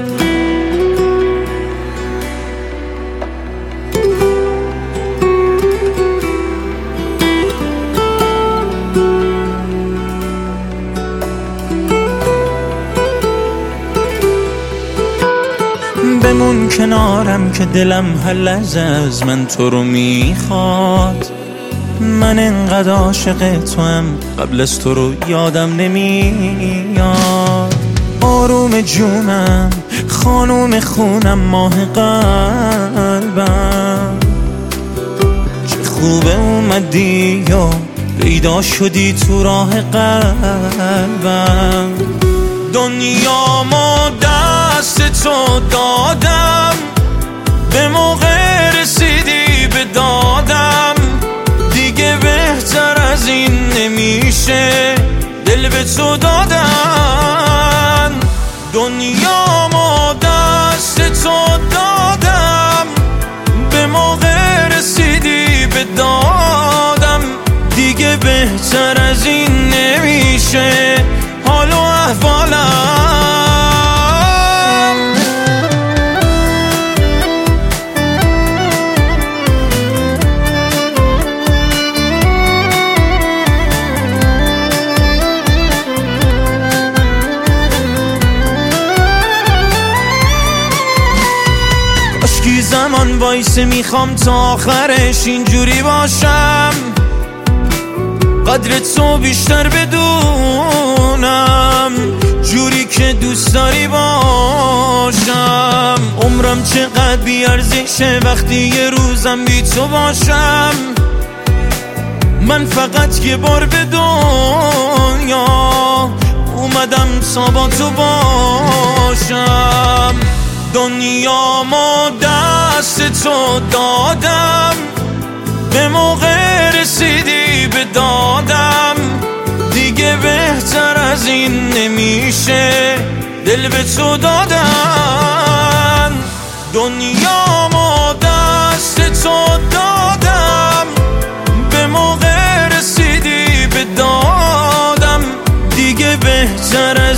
بمون کنارم که دلم هر لحظه از من تو رو میخواد. من انقدر عاشق تو هم قبل از تو رو یادم نمیاد. آروم جونم، خانوم خونم، ماه قلبم، چه خوبه اومدی یا پیدا شدی تو راه قلبم. دنیا ما دست تو دادم، به موقع رسیدی به دادم، دیگه بهتر از این نمیشه دل به تو دادن. دنیا ما دست تو دادم، به موقع رسیدی به دادم، دیگه بهتر از این نمیشه حال و احوالم. اشکی زمان وایسه، میخوام تا آخرش اینجوری باشم، قدر تو بیشتر بدونم، جوری که دوست داری باشم. عمرم چقدر بیارزشه وقتی یه روزم بی تو باشم. من فقط یه بار به دنیا اومدم تا با تو باشم. دنیا ما دست تو دادم، به موقع رسیدی به دادم، دیگه بهتر از این نمیشه دل به تو دادن. دنیا ما دست تو دادم، به موقع رسیدی به دادم، دیگه بهتر